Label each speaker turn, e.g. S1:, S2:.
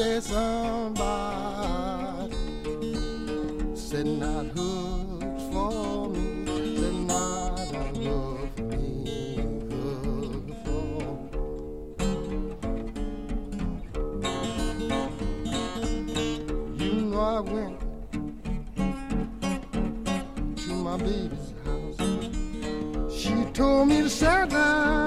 S1: there's somebody setting out hooks for me, setting out a hook for me, hook for me. You know I went to my baby's house. She told me to sit down